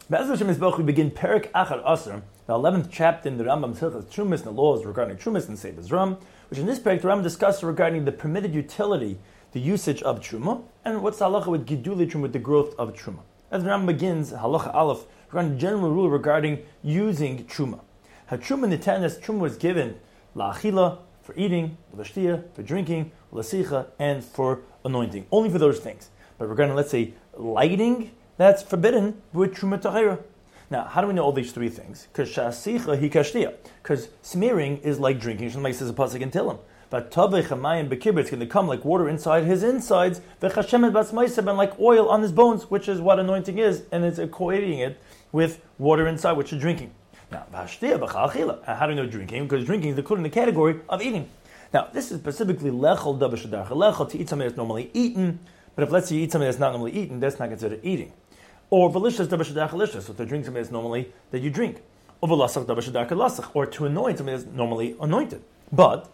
Be'ez Hashem Yisborach, we begin Perik Achar Asar, the 11th chapter in the Rambam's Hilchos Trumas and the laws regarding Trumas and Sefer Ram, which in this Perik the Rambam discusses regarding the permitted utility, the usage of Truma, and what's the halacha with Giduli Truma, with the growth of Truma. As the Rambam begins, halacha Aleph, regarding the general rule regarding using Truma. Truma Nitanis, Truma was given la'achila, for eating, l'shtia, for drinking, l'sicha, and for anointing. Only for those things. But regarding, let's say, lighting, that's forbidden with Truma Tahira. Now, how do we know all these three things? Because shasicha hi kashtia. Because smearing is like drinking. Somebody says a pasuk in Tehillim. But tavei chamayim bekibur, it's going to come like water inside his insides. V'chashemet batzmaiseb, and like oil on his bones, which is what anointing is, and it's equating it with water inside, which is drinking. Now, v'hashtia b'chal. How do we know drinking? Because drinking is included in the category of eating. Now, this is specifically lechol dabashadarcha. Lechol, to eat something that's normally eaten. But if let's say you eat something that's not normally eaten, that's not considered eating. Or velishas dabashadarcha lishas, so to drink something that's normally that you drink. Or velasach dabashadarcha lasach, or to anoint something that's normally anointed. But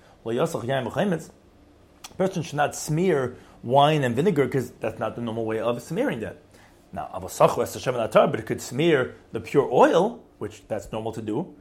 a person should not smear wine and vinegar because that's not the normal way of smearing that. Now, but it could smear the pure oil, which that's normal to do.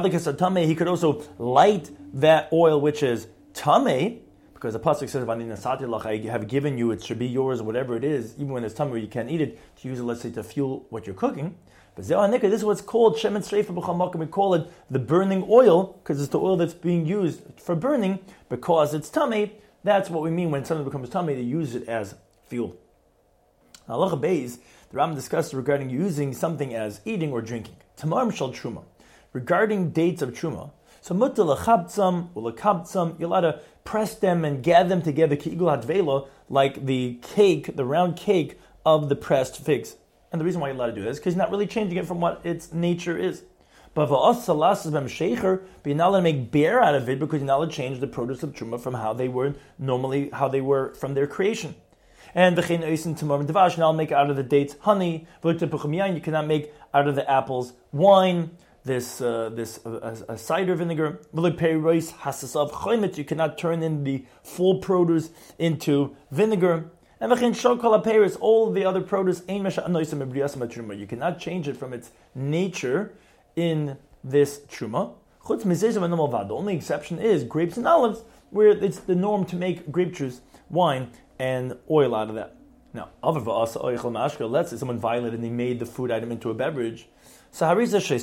He could also light that oil, which is tameh, because the pasuk says, "I have given you; it should be yours, or whatever it is, even when it's tameh, you can't eat it. To use it, let's say, to fuel what you're cooking." But this is what's called shemen streifa b'chol makom. We call it the burning oil because it's the oil that's being used for burning because it's tameh. That's what we mean when something becomes tameh. They use it as fuel. Halacha beis, the Rambam discusses regarding using something as eating or drinking. Tamar mishal truma, regarding dates of truma. So mutar lechabtzam ulekabtzam, you're allowed to press them and gather them together ki'igul hadvela, like the cake, the round cake of the pressed figs. And the reason why you're allowed to do this is because you're not really changing it from what its nature is. But you're not allowed to make beer out of it because you're not allowed to change the produce of truma from how they were normally, how they were from their creation. And you're not make out of the dates honey. You cannot make out of the apples wine. This cider vinegar. You cannot turn in the full produce into vinegar. And all the other produce, you cannot change it from its nature in this truma. The only exception is grapes and olives, where it's the norm to make grape juice, wine, and oil out of that. Now, let's say someone violated and they made the food item into a beverage. So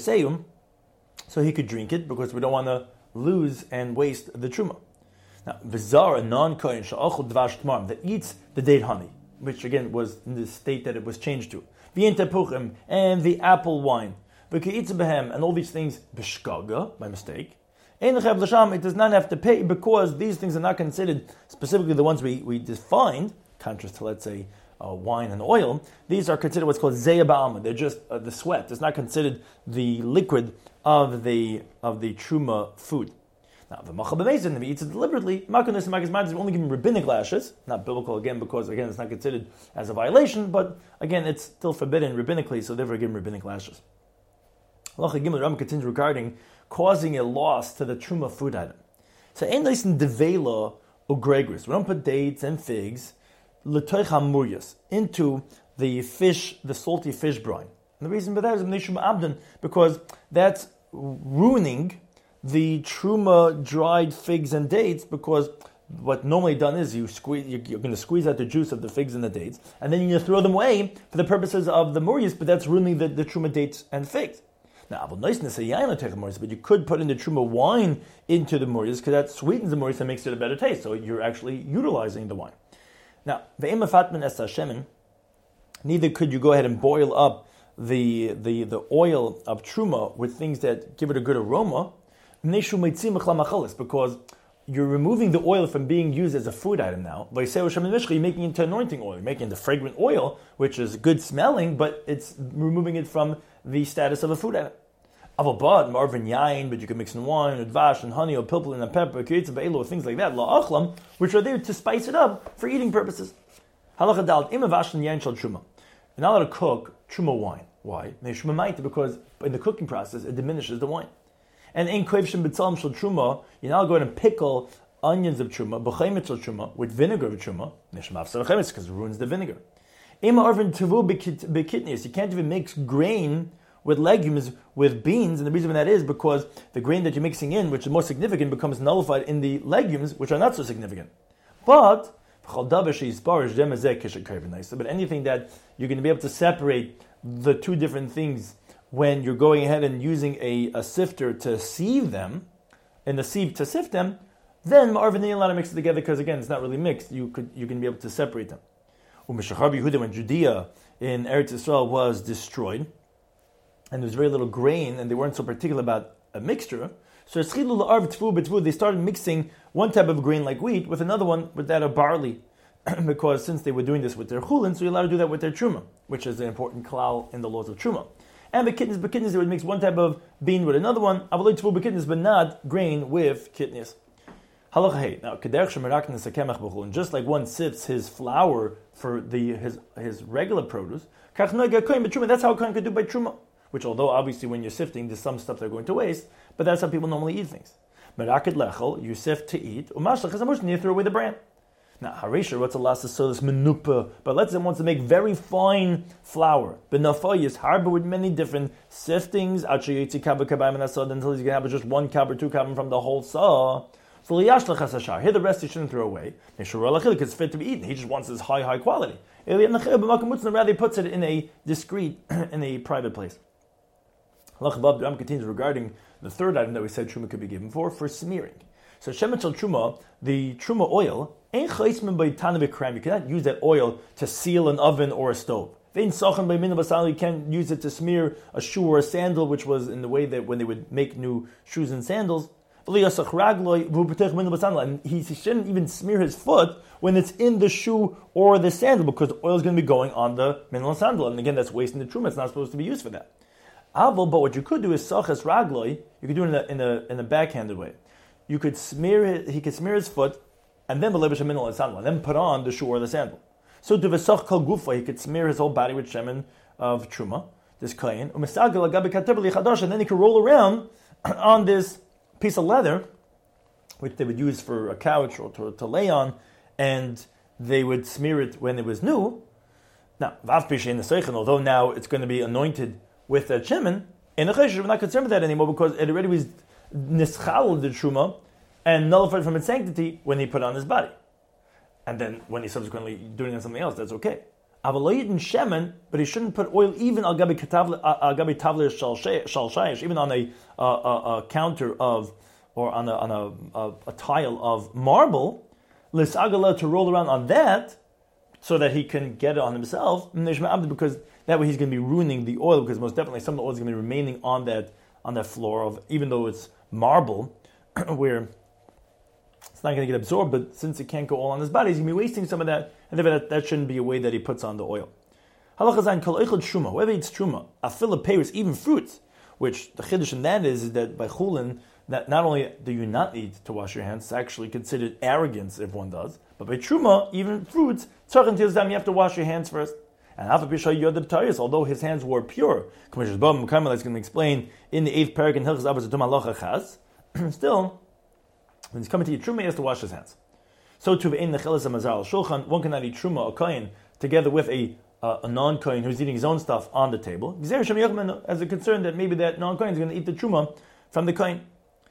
he could drink it because we don't want to lose and waste the truma. Now, v'zar, a non-kohen, sha'achol dvash tmar, that eats the date honey, which again was in the state that it was changed to. V'yin tepuchim, and the apple wine. V'ke'itz behem, and all these things, b'shkaga, by mistake. Ein lechav l'sham, it does not have to pay because these things are not considered, specifically the ones we defined, contrast to, let's say, wine and oil. These are considered what's called zeya ba'alma. They're just the sweat. It's not considered the liquid of the truma food. Now, the Machal B'Meizin, if he eats it deliberately, Makonis and Makis Madis, only given rabbinic lashes, not biblical again, because again, it's not considered as a violation, but again, it's still forbidden rabbinically, so therefore given rabbinic lashes. Halacha Gimel, Rambam continues regarding causing a loss to the truma food item. So, ein leisen devela ugregris. We don't put dates and figs, l'toich hamuryas, into the fish, the salty fish brine. And the reason for that is Mnei Abdan, because that's ruining the truma dried figs and dates, because what normally done is you're going to squeeze out the juice of the figs and the dates, and then you're going to throw them away for the purposes of the muryas, but that's ruining the truma dates and figs. Now, but you could put in the truma wine into the muryas, because that sweetens the muryas and makes it a better taste, so you're actually utilizing the wine. Now, neither could you go ahead and boil up the oil of truma with things that give it a good aroma, because you're removing the oil from being used as a food item now. You're making it into anointing oil. You're making it into fragrant oil, which is good smelling, but it's removing it from the status of a food item. But you can mix in wine, advash, and honey, or pilpul, and pepper, or things like that, which are there to spice it up for eating purposes. You're not allowed to cook truma wine. Why? Because in the cooking process, it diminishes the wine. And in koivshim b'tzalim shel truma, you now go ahead and pickle onions of truma, b'chaimet shel truma, with vinegar of truma, because it ruins the vinegar. You can't even mix grain with legumes, with beans, and the reason for that is because the grain that you're mixing in, which is more significant, becomes nullified in the legumes, which are not so significant. But anything that you're going to be able to separate the two different things when you're going ahead and using a sifter to sieve them, and the sieve to sift them, then Ma'arvin you're allowed to mix it together because again it's not really mixed. You can be able to separate them. When Judea in Eretz Yisrael was destroyed, and there was very little grain, and they weren't so particular about a mixture, so they started mixing one type of grain like wheat with another one with that of barley, because since they were doing this with their chulin, so you're allowed to do that with their truma, which is an important klal in the laws of truma. And the kidneys, they would mix one type of bean with another one, but not grain with kidneys. Halacha hey. Now, and just like one sifts his flour for his regular produce, that's how a kohen could do by truma. Which, although obviously when you're sifting, there's some stuff they're going to waste, but that's how people normally eat things. Merakid lechel, you sift to eat, umashlach is amush, and you throw away the bran. Now, harisha, what's a last so this menupa? But let's say one wants to make very fine flour. Benafa is harbor with many different siftings. Until he's going to have just one kab or two kab from the whole saw. So liyashlach hasashar. Here the rest he shouldn't throw away. Because it's fit to be eaten. He just wants this high quality. Rather he puts it in a discreet, in a private place. The Ram continues regarding the third item that we said truma could be given for smearing. So shemen shel truma, the truma oil, you cannot use that oil to seal an oven or a stove. You can't use it to smear a shoe or a sandal, which was in the way that when they would make new shoes and sandals. And he shouldn't even smear his foot when it's in the shoe or the sandal, because the oil is going to be going on the mineral sandal. And again, that's wasting the truma. It's not supposed to be used for that. But what you could do is sachas ragloi. You could do it in a backhanded way. You could he could smear his foot, and then belevish a mineral and sandal, and then put on the shoe or the sandal. So to v'sach kol gufa, he could smear his whole body with shemen of truma, this kain, and then he could roll around on this piece of leather, which they would use for a couch or to lay on, and they would smear it when it was new. Now, although now it's going to be anointed with that shemen, in the chesed, we're not concerned with that anymore because it already was nischal the truma and nullified from its sanctity when he put it on his body. And then when he's subsequently doing it on something else, that's okay. Avaloyid and shemen, but he shouldn't put oil even al gabi tavle shal shayish, even on a counter of, or on a tile of marble, l'sagala, to roll around on that, so that he can get it on himself, because that way he's going to be ruining the oil, because most definitely some of the oil is going to be remaining on that floor of, even though it's marble, where it's not going to get absorbed, but since it can't go all on his body, he's going to be wasting some of that, and that shouldn't be a way that he puts on the oil. Halacha zayin kol eichel truma, whoever eats truma, afila peiros, even fruits, which the chiddush in that is that by chulin, that not only do you not need to wash your hands, it's actually considered arrogance if one does, but by truma, even fruits, you have to wash your hands first. And although his hands were pure, that's going to explain in the 8th parak in Hilchos Abbas Halacha Chaz, still, when he's coming to eat truma, he has to wash his hands. So too, in the Chelas HaMazal Shulchan, one cannot eat truma or kohen together with a non-kohen who's eating his own stuff on the table. As a concern that maybe that non-kohen is going to eat the truma from the kohen.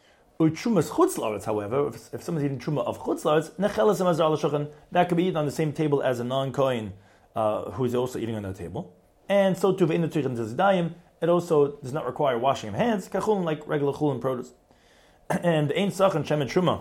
Trumas chutzlaretz, however, if someone's eating truma of chutzlaretz, nechelas hamazar l'shulchan, that could be eaten on the same table as a non-kohen who's also eating on that table. And so too, v'inu tzrichen zedayim, it also does not require washing of hands, kachulin, like regular chulin produce. And ein sachan shemen truma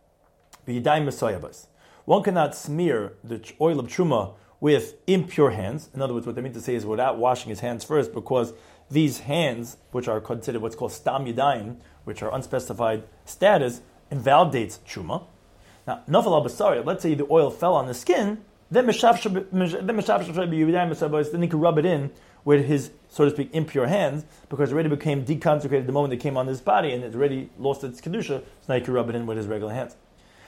v'yidayim mesoyabas. One cannot smear the oil of truma with impure hands. In other words, what they mean to say is without washing his hands first, because these hands, which are considered what's called stam yadayim, which are unspecified status, invalidates truma. Now, nafal al basari, let's say the oil fell on the skin, then he can rub it in with his, so to speak, impure hands, because it already became deconsecrated the moment it came on his body, and it already lost its kedusha, so now he can rub it in with his regular hands.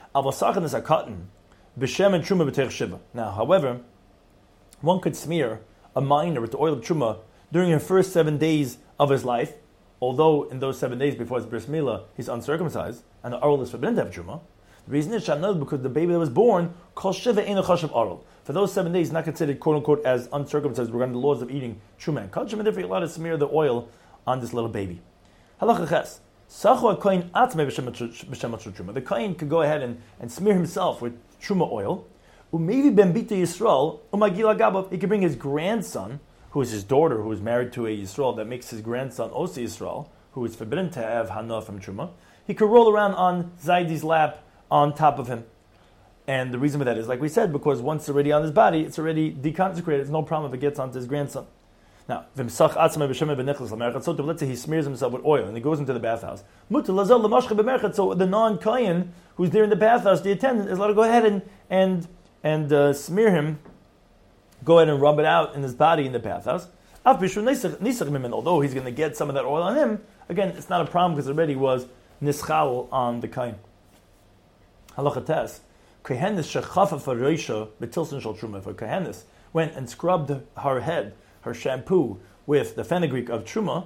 Now, however, one could smear a minor with the oil of truma during the first 7 days of his life, although in those 7 days before his bris milah he's uncircumcised and the oil is forbidden to have truma. The reason is because the baby that was born, kol shiva eino chashav aral. For those 7 days, not considered quote unquote as uncircumcised regarding the laws of eating truma and kachim, and therefore you're allowed to smear the oil on this little baby. Halacha ches. The kohen could go ahead and smear himself with truma oil. Maybe ben bita Yisrael, he could bring his grandson, who is his daughter, who is married to a Yisrael, that makes his grandson Osi Yisrael, who is forbidden to have hana from truma. He could roll around on Zaidi's lap on top of him. And the reason for that is, like we said, because once it's already on his body, it's already deconsecrated. It's no problem if it gets onto his grandson. Now, let's say he smears himself with oil and he goes into the bathhouse. So the non-kohen who's there in the bathhouse, the attendant, is allowed to go ahead and smear him, go ahead and rub it out in his body in the bathhouse. Although he's going to get some of that oil on him, again, it's not a problem because it already was nischal on the kohen. Halacha tes. Kohenis shechafa for reisha betilson shel truma. For kohenis went and scrubbed her head, her shampoo, with the fenugreek of truma.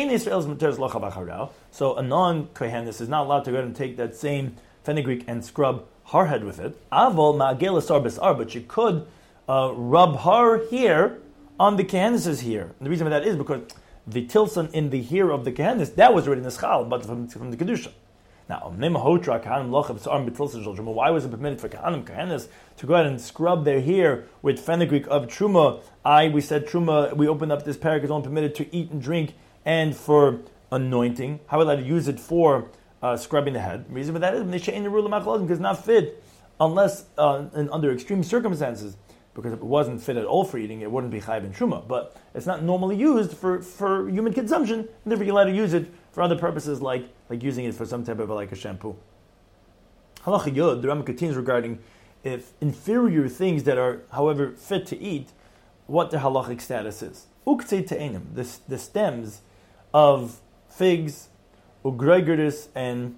So a non-kohenis is not allowed to go ahead and take that same fenugreek and scrub her head with it. But she could rub her hair on the kohenis' hair. And the reason for that is because the tilson in the hair of the kohenis, that was already nischal, but from the kedusha. Now, why was it permitted for kohenis to go ahead and scrub their hair with fenugreek of truma? We said truma, we opened up this parak, is only permitted to eat and drink and for anointing. How are we allowed to use it for scrubbing the head? The reason for that is because it's not fit unless under extreme circumstances, because if it wasn't fit at all for eating, it wouldn't be chayv and truma. But it's not normally used for human consumption, and therefore you're allowed to use it for other purposes, like using it for some type of like a shampoo. Halacha Yod, the Rambam continues regarding if inferior things that are, however, fit to eat, what their halachic status is. Uktzei te'enim, the stems of figs, ugreigerdis, and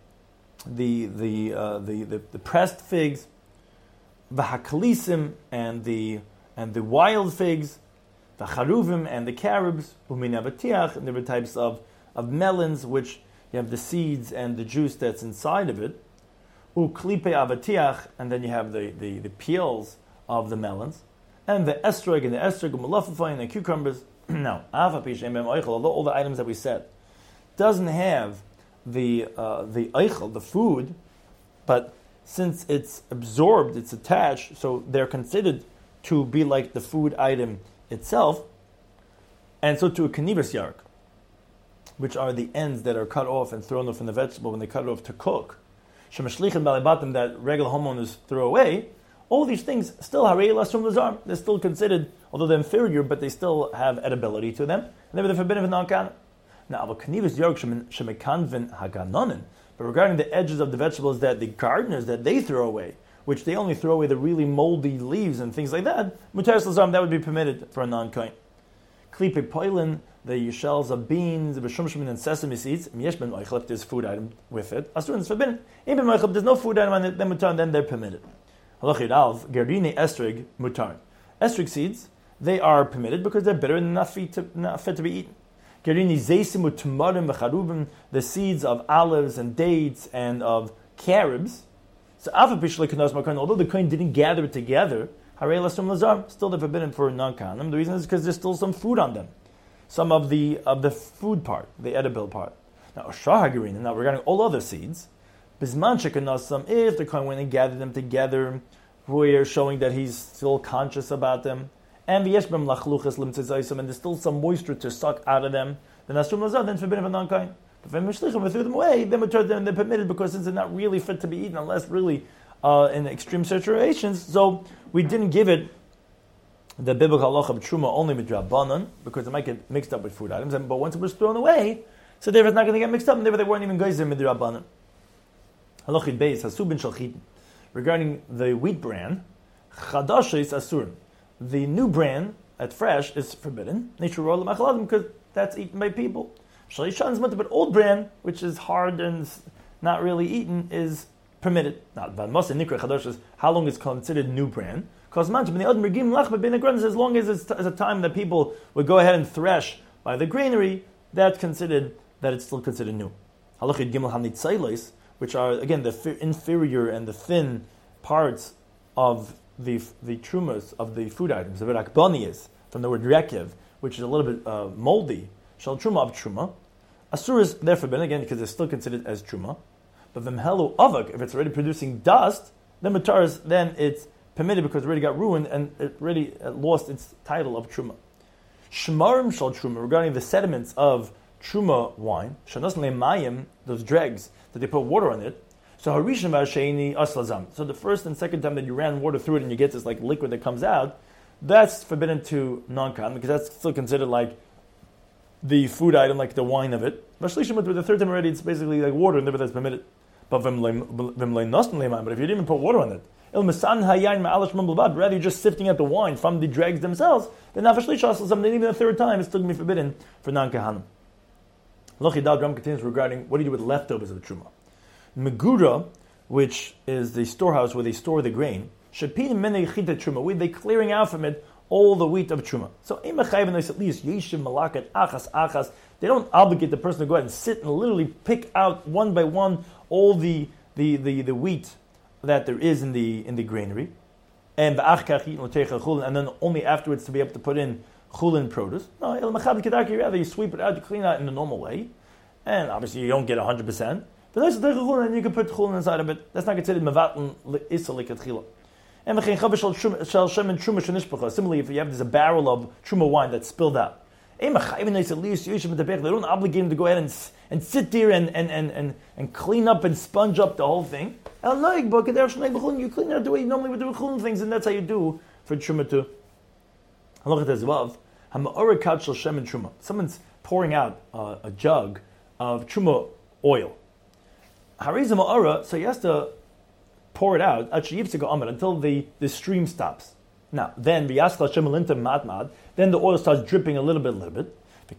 the pressed figs, v'hakalisim, and the wild figs, v'charuvim, and the carobs, u'minavatiach, and different types of melons, which you have the seeds and the juice that's inside of it, uklipe avatiach, and then you have the peels of the melons, and the estrog and malafafai and the cucumbers. Now, although all the items that we said doesn't have the eichel, the food, but since it's absorbed, it's attached, so they're considered to be like the food item itself, and so to a kanivas yark, which are the ends that are cut off and thrown off in the vegetable when they cut it off to cook, shemashlichin balibatim, that regular homeowners throw away, all these things still harei lasrum lazar. They're still considered, although they're inferior, but they still have edibility to them, and they're forbidden for non-kanan. Now, kanivas yark shemekanvin haganonin, but regarding the edges of the vegetables that the gardeners, that they throw away, which they only throw away the really moldy leaves and things like that, mutaris lazar, that would be permitted for a non-kohen. Klipe poilin, the shells of beans, the b'shumshmin and sesame seeds, myesh ben oichlep, there's food item with it. Asur, it's forbidden. Ein ben oichlep, there's no food item on it, then mutar, then they're permitted. Halachid alv, gerdine estrig, mutar. Estrig seeds, they are permitted because they're bitter and not fit to be eaten. Gerdine zeisim u'tumarim v'charubim, the seeds of olives and dates and of carobs. So although the kohen didn't gather it together, harei lasum lazar, still they're forbidden for non-kanim. The reason is because there's still some food on them. Some of the food part, the edible part. Now, Shahagarin, now regarding all other seeds, Bisman Shekanasam, if the Kohen went and gathered them together, we're showing that he's still conscious about them, and the Yeshbam Lachluchas Limtzizaisim, and there's still some moisture to suck out of them, then Asrum Lazar, then forbidden for non-Kohen. But when Mishlichim, we threw them away, then they're permitted because since they're not really fit to be eaten unless really in extreme situations, so we didn't give it the biblical halacha of truma only midrabanan, because it might get mixed up with food items. But once it was thrown away, so therefore it's not going to get mixed up, and therefore they weren't even geyser midrabanan. Halachid beis hasubin shalchitin. Regarding the wheat bran, chadasha is asurin. The new bran at fresh is forbidden. Because that's eaten by people. Shalishan, but old bran, which is hard and not really eaten, is permitted. Now, nikra chadasha is how long is considered new bran. Because as long as it's a time that people would go ahead and thresh by the granary, that's considered, that it's still considered new. which are again the inferior and the thin parts of the trumas of the food items. The rakbani is from the word rekev, which is a little bit moldy. Shal truma of truma. Asur is therefore forbidden again because it's still considered as truma. But v'mhelu avak, if it's already producing dust, then mataris, then it's permitted because it already got ruined and it already lost its title of truma. Shmarim shal truma, regarding the sediments of truma wine, shanas le'mayim, those dregs that they put water on it. So harishon v'asheni aslazam. So the first and second time that you ran water through it and you get this like liquid that comes out, that's forbidden to non-kan because that's still considered like the food item, like the wine of it. Vashlishim, with the third time already, it's basically like water, and never that's permitted. But if you didn't even put water on it, rather you're just sifting out the wine from the dregs themselves, then even the third time it's still going to be forbidden for non-kahanim. Lochidal Ram continues regarding what do you do with leftovers of truma. Megura, which is the storehouse where they store the grain, where they're clearing out from it all the wheat of truma. So at least yeshiv malakat achas. They don't obligate the person to go ahead and sit and literally pick out one by one all the wheat that there is in the granary, and then only afterwards to be able to put in chulin produce. No, rather you sweep it out, you clean it out in the normal way, and obviously you don't get 100%. But there's chulin, and you can put chulin inside of it. That's not considered mevatl isa likatchila. And similarly, if you have a barrel of truma wine that's spilled out, they don't obligate him to go ahead and sit there and clean up and sponge up the whole thing. You clean it out the way you normally would do chulin things, and that's how you do for truma too. Someone's pouring out a jug of truma oil. So he has to pour it out until the stream stops. Now, then the oil starts dripping a little bit.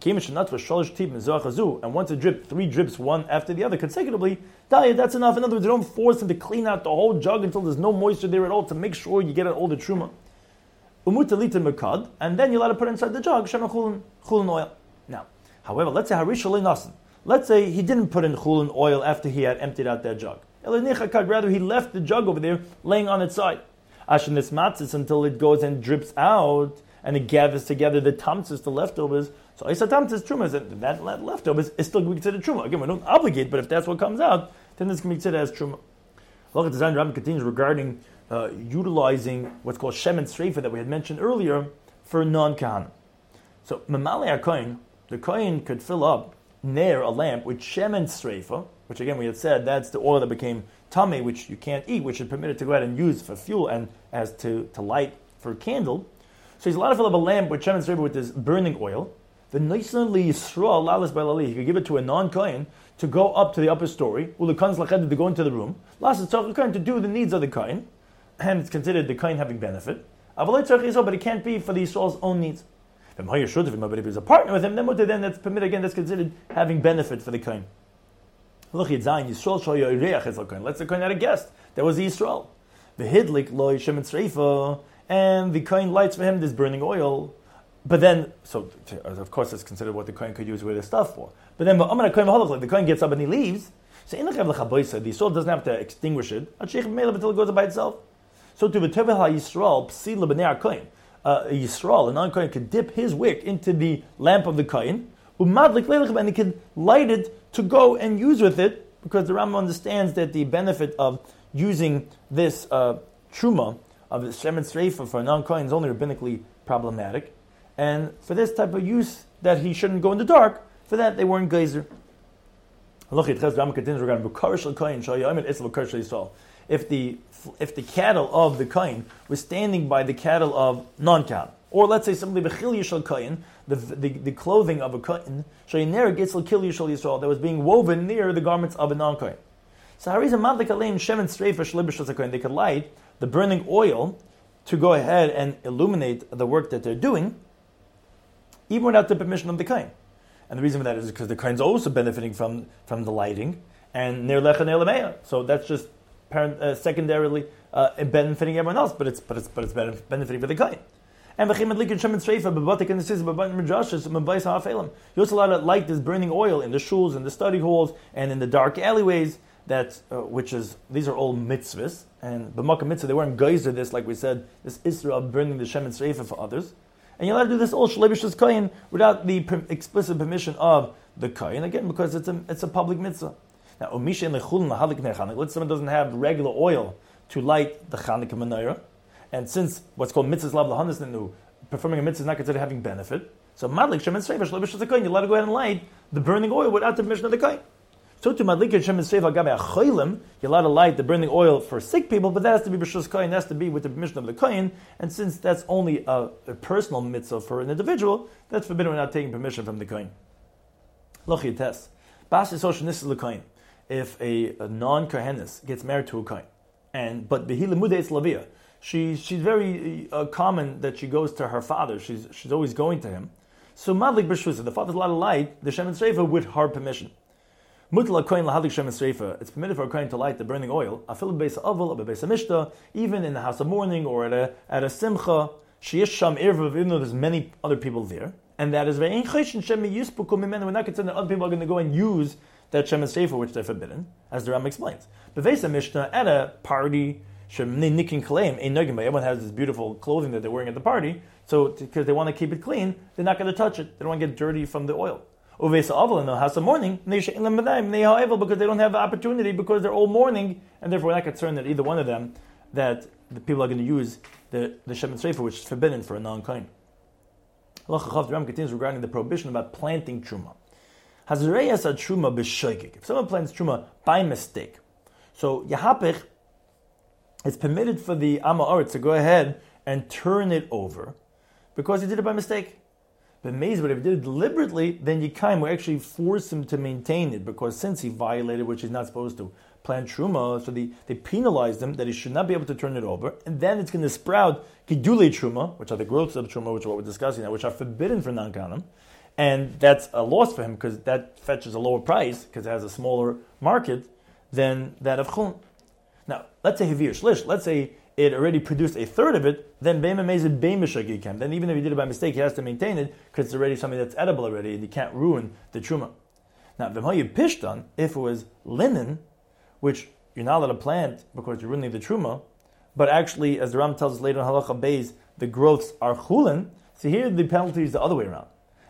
And once it drips, 3 drips, one after the other consecutively, that's enough. In other words, you don't force him to clean out the whole jug until there's no moisture there at all to make sure you get out all the truma. And then you're allowed to put it inside the jug, chulin oil. Now, however, let's say he didn't put in chulin oil after he had emptied out that jug. Rather, he left the jug over there laying on its side. Ashenis matzis until it goes and drips out and it gathers together the tamtzis, the leftovers. So isa tamtzis truma, that leftovers is still going to be considered truma. Again, we don't obligate, but if that's what comes out, then this can be considered as truma. Look, the Zayin Rambam continues regarding utilizing what's called shemen sreifa that we had mentioned earlier for non-kahanim. So mamali HaKohen, the kohen could fill up near a lamp with shemen sreifa, which again we had said that's the oil that became tamei, which you can't eat, which is permitted to go ahead and use for fuel and as to light for a candle. So he's allowed to fill up a lamp with shemen sreifa with this burning oil. The Nisan li Yisrael lalas b'lali, he could give it to a non-kohen to go up to the upper story, ulekans lached to go into the room, lasas tzarich kohen to do the needs of the kohen, and it's considered the kohen having benefit. Avalei tzarich Yisrael, but it can't be for the Yisrael's own needs. But if he's a partner with him, then that's permitted again. That's considered having benefit for the kohen. Look, Yisrael shoya. Let's the kohen had a guest. That was the Yisrael. The hidlik loy shemen sreifa, and the kohen lights for him this burning oil. But then, so of course, it's considered what the kohen could use with his stuff for. But then, the kohen gets up and he leaves. So the Yisrael doesn't have to extinguish it until it goes by itself. So to v'tevel ha-Yisrael psila b'nei ha-kohen, Yisrael, a non-kohen, could dip his wick into the lamp of the kohen, and he can light it to go and use with it, because the Rambam understands that the benefit of using this truma of the shemen sreifa for a non-kohen is only rabbinically problematic, and for this type of use that he shouldn't go in the dark, for that they weren't geyser. Rambam continues regarding if the cattle of the kohen was standing by the cattle of non-kohen, or let's say simply b'chil yishal kohen, the clothing of a kohen, shayiner gitzal kil yishal Yisrael, that was being woven near the garments of a non-kohen. So hariza madlik aleim shemen streifa shlibishas kohen, they could light the burning oil to go ahead and illuminate the work that they're doing, even without the permission of the kohen. And the reason for that is because the kohen's also benefiting from the lighting, and ner lecha ner lemeya. So that's just secondarily benefiting everyone else, but it's benefiting for the kohen. And you're also allowed to light this burning oil in the shuls, in the study halls, and in the dark alleyways. that these are all mitzvahs, and b'makom mitzvah they weren't geyser this, like we said, this isra of burning the shemen sreifa for others, and you're allowed to do this all shalei b'shus kohen without the explicit permission of the kohen, again because it's a public mitzvah. Now, let's say someone doesn't have regular oil to light the Chanukah menorah, and since what's called mitzvahs lav lahanis nenu, performing a mitzvah is not considered having benefit, so madlik shemen sreifa shalei b'shus kohen, you're allowed to go ahead and light the burning oil without the permission of the kohen. So to madlik shemen sreifa gabe acholim, you're allowed to light the burning oil for sick people, but that has to be b'shus kohen, has to be with the permission of the kohen, and since that's only a personal mitzvah for an individual, that's forbidden without taking permission from the kohen. Loch yites, bas yisol shenis l'kohen. If a non-kohenis gets married to a kohen, but behi lemudei lavia, she's very common that she goes to her father. She's always going to him. So madlik b'shus, the father's allowed to light the shemen sreifa with her permission. Mutal kohen lahadlik shemen sreifa. It's permitted for a kohen to light the burning oil. Afil beis avol or beis hamishta, even in the house of mourning or at a simcha. Sheyesh sham irvav, even though there's many other people there, and that is ve'ein choshen shemi yispuku mimenu. We're not concerned that other people are going to go and use that shemen sreifa which they're forbidden, as the Ram explains. Beis hamishta, at a party, nikin kaleim ein nogim. Everyone has this beautiful clothing that they're wearing at the party, so because they want to keep it clean, they're not going to touch it. They don't want to get dirty from the oil. Uveis avol in the house of mourning, because they don't have the opportunity because they're all mourning, and therefore we're not concerned that either one of them that the people are going to use the shemen sreifa which is forbidden for a non-kohen. The Ram continues regarding the prohibition about planting truma. Hazreyas a truma b'shoigig. If someone plants truma by mistake, so yahapich, it's permitted for the Amma Oretz to go ahead and turn it over because he did it by mistake. But if he did it deliberately, then Yikaim will actually force him to maintain it because since he violated, which he's not supposed to, plant truma, so they penalized him that he should not be able to turn it over, and then it's going to sprout gidulei truma, which are the growths of truma, which are what we're discussing now, which are forbidden for non-kanim, and that's a loss for him because that fetches a lower price because it has a smaller market than that of chulin. Now, let's say hivir shlish, let's say it already produced a third of it, then then even if he did it by mistake, he has to maintain it because it's already something that's edible already, and you can't ruin the truma. Now, pishtan, if it was linen, which you're not allowed to plant because you're ruining the truma, but actually, as the Ram tells us later in Halacha Beis, the growths are chulin. So here the penalty is the other way around.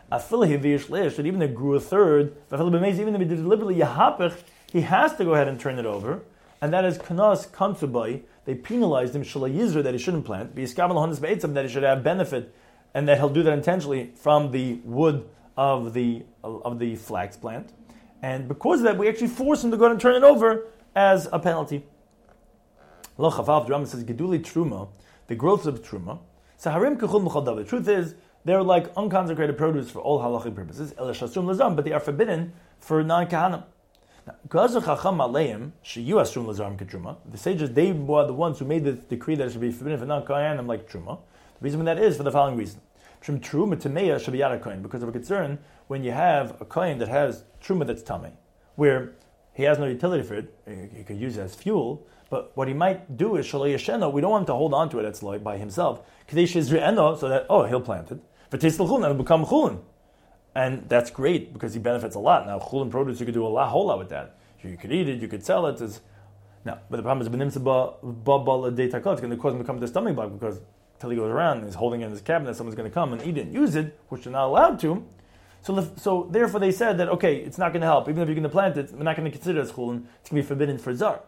That even if it grew a third, even if he did it deliberately, he has to go ahead and turn it over, and that is kanas kamsubai. They penalized him shalai yizra that he shouldn't plant, that he should have benefit, and that he'll do that intentionally from the wood of the flax plant, and because of that, we actually force him to go ahead and turn it over as a penalty. The Rambam says geduli truma, the growths of truma. The truth is, they're like unconsecrated produce for all halachic purposes, but they are forbidden for non-kahanim. The sages, they were the ones who made the decree that it should be forbidden for non-kahanim like truma. The reason for that is for the following reason. Because of a concern when you have a kohen that has truma that's tamei, where he has no utility for it, he could use it as fuel, but what he might do is shalei yesheno, we don't want him to hold on to it that's like by himself, so that, he'll plant it, and it'll become chulin. And that's great because he benefits a lot. Now, chulin produce, you could do a whole lot with that. You could eat it, you could sell it. But the problem is, it's going to cause him to come to the stomach bug because till he goes around and he's holding it in his cabinet, someone's going to come and eat it and use it, which they're not allowed to. So therefore they said that, okay, it's not going to help. Even if you're going to plant it, we're not going to consider it as chulin. It's going to be forbidden for zar.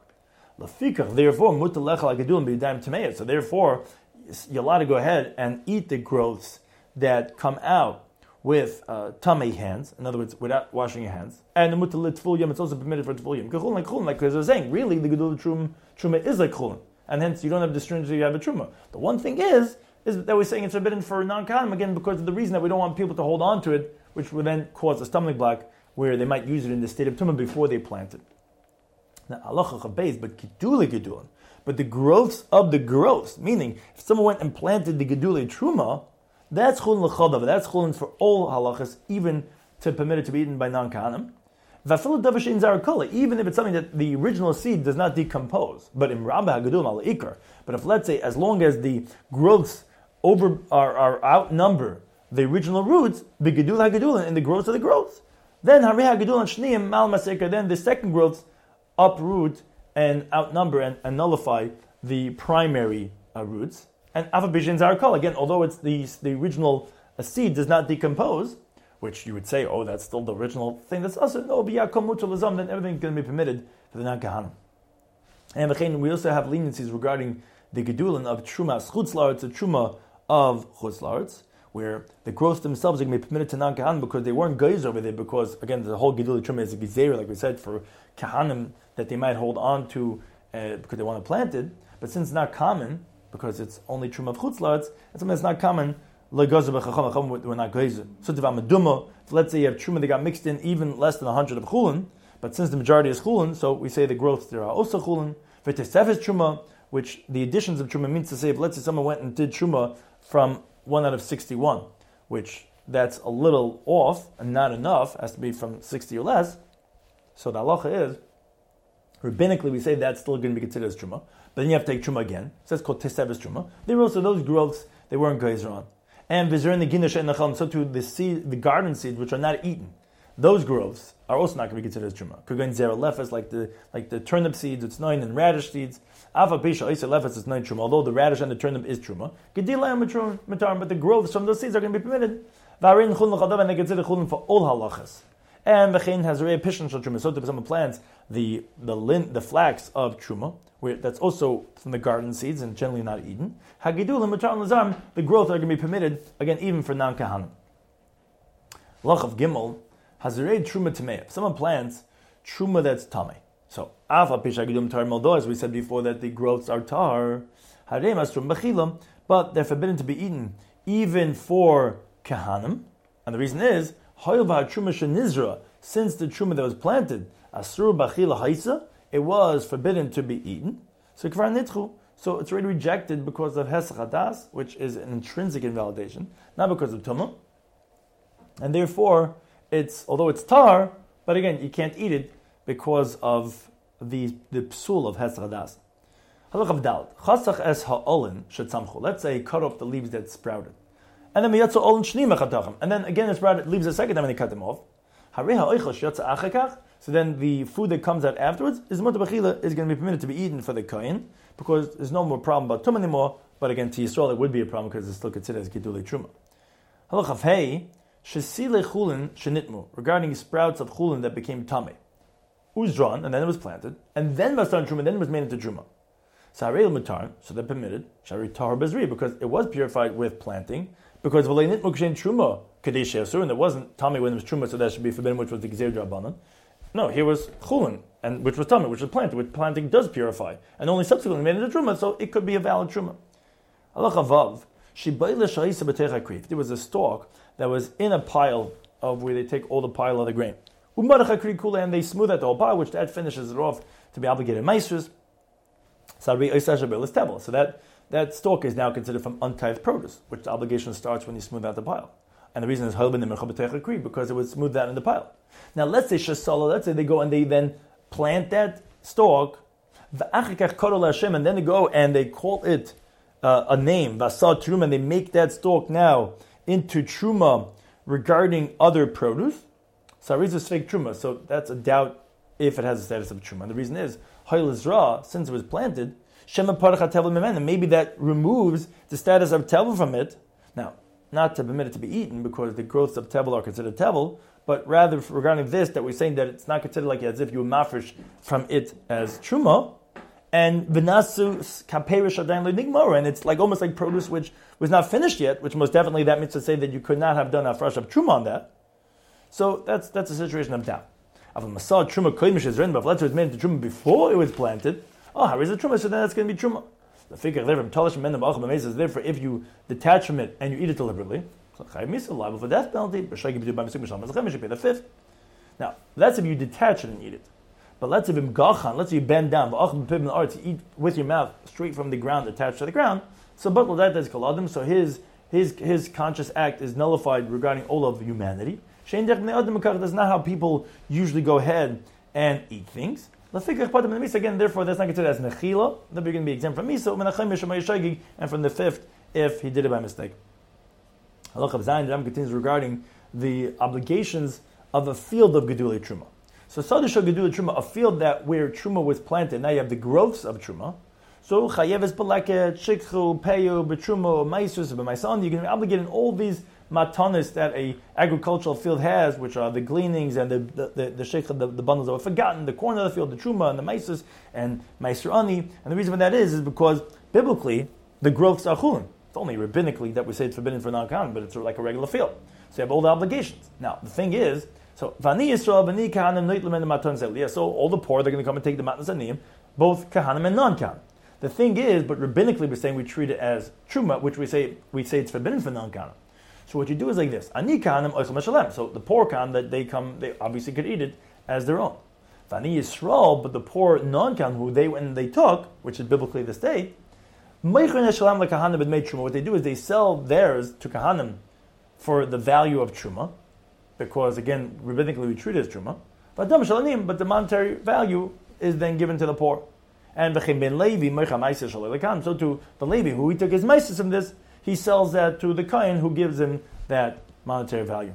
Therefore, so therefore, you're allowed to go ahead and eat the growths that come out with tamei hands, in other words, without washing your hands. And the mutalit tful it's also permitted for tful yom. Like as I was saying, really, the gedul truma is like chulin. And hence, you don't have the stringency you have a truma. The one thing is that we're saying it's forbidden for non-kahanim, again, because of the reason that we don't want people to hold on to it, which would then cause a stomach block, where they might use it in the state of tumah before they plant it. Now, halacha chabeis, but gedulin. But the growths of the growths, meaning, if someone went and planted the gedulei truma, that's chulin l'chadav. That's chulin for all halachas, even to permit it to be eaten by non-kahanim. Even if it's something that the original seed does not decompose, but but if, let's say, as long as the growths are outnumber the original roots, the gedul and the growths of the growths, then then the second growths uproot and outnumber and nullify the primary roots. And Avabishin Zarakal, again, although it's the original seed does not decompose, which you would say, oh, that's still the original thing. That's also no biyakom mutar lazam. Then everything's going to be permitted for the non-kahanim. And we also have leniencies regarding the gedulin of truma chutzlaretz, the truma of chutzlaretz, where the growths themselves are going to be permitted to non-kahanim because they weren't guys over there. Because again, the whole gedul truma is a gizera, like we said, for kahanim that they might hold on to because they want to plant it. But since it's not common, because it's only truma of chutzlaretz, and something that's not common. We're not geizer. So let's say you have truma that got mixed in even less than 100 of chulin, but since the majority is chulin, so we say the growths there are also chulin. V'tesefes truma, which the additions of truma means to say if let's say someone went and did truma from 1 out of 61, which that's a little off and not enough, has to be from 60 or less. So the halacha is, rabbinically we say that's still going to be considered as truma, but then you have to take truma again. So that's called tesefes truma. There were also those growths they weren't geizer on. And vizer the ginash and nachal, so too the seed, the garden seeds which are not eaten, those growths are also not going to be considered as truma. Could go in zera lefes like the turnip seeds, it's 9 and radish seeds. Ava pisha isa lefes is 9 truma. Although the radish and the turnip is truma, gedila and matar, but the growths from those seeds are going to be permitted. Varin chulin l'chadav, and they consider chulin for all halachas. And v'chein has a pishin shel truma. So to some plants the flax of truma, where that's also from the garden seeds and generally not eaten. Hagidul and matar lazam, the growth are going to be permitted again even for non-kahanim. Lach of Gimel hazirei truma tamei. If someone plants truma that's tamei, so afa pishagidum tar maldo, as we said before that the growths are tar harei masrum bachilam, but they're forbidden to be eaten even for kahanim, and the reason is hoyel v'hatruma shenizra, since the truma that was planted asur bachila haisa, it was forbidden to be eaten. So kvar nitchu, so it's already rejected because of hesach hadas, which is an intrinsic invalidation, not because of tumah, and therefore it's although it's tar, but again you can't eat it because of the psul of hesach hadas. Halach of dal chasach es ha'olin shetzamchu. Let's say cut off the leaves that sprouted, and then miyatzu olin shnima chatachem, and then again it sprouted leaves a second time and they cut them off. Harei ha'oichel sheyatza achekach. So then the food that comes out afterwards is mutar b'chila, is going to be permitted to be eaten for the kohen because there's no more problem about tum anymore. But again, to Yisrael it would be a problem because it's still considered as gidulei truma. Halach of hey shesile chulin shenitmu, regarding sprouts of chulin that became tamei, uzdrawn and then it was planted and then mastan truma, then it was made into truma. So harei mutar, so they're permitted shari tahor bezri because it was purified with planting because v'lei nitmu kshen truma kadesh yasur, and it wasn't tamei when it was truma, so that should be forbidden, which was the gzeir drabanan. No, here was chulin, and which was tamei, which was planted, which planting does purify, and only subsequently made into truma, so it could be a valid truma. Halach avav, shibayla sha'isa b'teich hakrif. There was a stalk that was in a pile of where they take all the pile of the grain. Umarach hakri kula, and they smooth out the whole pile, which that finishes it off to be obligated meisers. So that stalk is now considered from untithed produce, which the obligation starts when you smooth out the pile. And the reason is because it was smoothed out in the pile. Now let's say shasala, let's say they go and they then plant that stalk, and then they go and they call it a name, vasal truma, and they make that stalk now into truma regarding other produce. Sariz is fake truma, so that's a doubt if it has a status of truma. And the reason is, Hoylizra, since it was planted, Shema Parachat Tevel Memena, maybe that removes the status of Tevel from it. Now, not to permit it to be eaten because the growths of Tevel are considered Tevel, but rather regarding this, that we're saying that it's not considered like as if you mafresh from it as Truma, and V'nasu Kaperish Adain Le'nigmara, and it's like almost like produce which was not finished yet, which most definitely that means to say that you could not have done a fresh of Truma on that. So that's a situation of doubt. If Masad Truma Koimish is written, but if let's say it was made into Truma before it was planted, how is it Truma? So then that's going to be Truma. The figure there from Talish and Mendam Achim Amazes is therefore if you detach from it and you eat it deliberately, so Chayiv Misa, liable for death penalty, but Shagi B'du B'am Sik Mishlam Mazachem, you should pay the fifth. Now, that's if you detach it and eat it. But let's say let's say you bend down, to eat with your mouth straight from the ground, attached to the ground. So but that is kaladim. So his conscious act is nullified regarding all of humanity. That's not how people usually go ahead and eat things. Again, therefore, that's not considered as nechila. They're going to be exempt from misa, and from the fifth if he did it by mistake. Halach of Zayin, the Ram continues regarding the obligations of a field of gedulei truma. So Sadisha Gedula Truma, a field that where Truma was planted, now you have the growths of Truma. So Chayeves Beleket, Shikhu, Peyu, Betruma, Maisus, B'Maisan, you're going to be obligated in all these matanis that a agricultural field has, which are the gleanings and the shikha, the bundles that were forgotten, the corn of the field, the truma and the maisus and maiser ani. And the reason for that is because biblically the growths are chulin. It's only rabbinically that we say it's forbidden for non-kahanim, but it's like a regular field. So you have all the obligations. Now the thing is, so vani Yisrael, vani kahanim, noitlim and the matanis. Yeah, so all the poor they're going to come and take the matanis aniyim, both kahanim and non-kahanim. The thing is, but rabbinically we're saying we treat it as truma, which we say it's forbidden for non-kahanim. So what you do is like this. Ani kahanim oichel meshalem. So the poor kahanim that they come, they obviously could eat it as their own. Vani Yisrael, but the poor non-kahanim who they went and they took, which is biblically the state, meichel neshalem lekahanim b'dmei truma. What they do is they sell theirs to kahanim for the value of truma, because again, rabbinically we treat it as truma. But the monetary value is then given to the poor. And v'chein ben Levi meichel ma'aser shalei lekahanim. So to the Levi who he took his ma'aser from this, he sells that to the kohen who gives him that monetary value.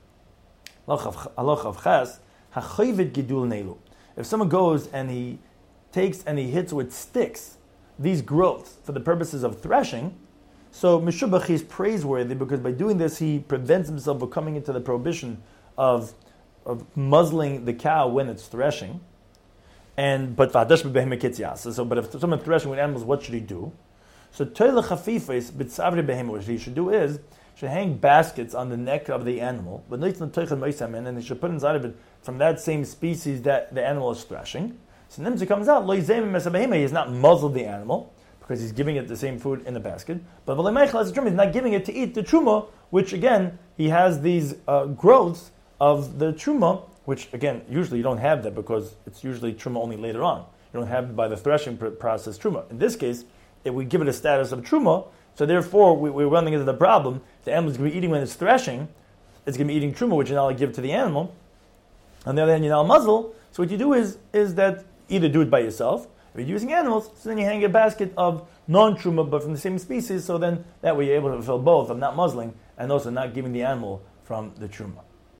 If someone goes and he takes and he hits with sticks these growths for the purposes of threshing, so Meshubach is praiseworthy because by doing this he prevents himself from coming into the prohibition of muzzling the cow when it's threshing. But if someone threshing with animals, what should he do? So toile chafifes b'tzavri behema, what he should do is should hang baskets on the neck of the animal, but and he should put inside of it from that same species that the animal is threshing. So then it comes out, he has not muzzled the animal because he's giving it the same food in the basket. But he's not giving it to eat the truma, which again he has these growths of the truma, which again usually you don't have that because it's usually truma only later on. You don't have it by the threshing process truma. In this case, if we give it a status of truma, so therefore we're running into the problem. The animal is going to be eating when it's threshing. It's going to be eating truma, which you now give to the animal. On the other hand, you now muzzle. So what you do is that either do it by yourself. If you're using animals, so then you hang a basket of non-truma, but from the same species. So then that way you're able to fulfill both of not muzzling and also not giving the animal from the truma.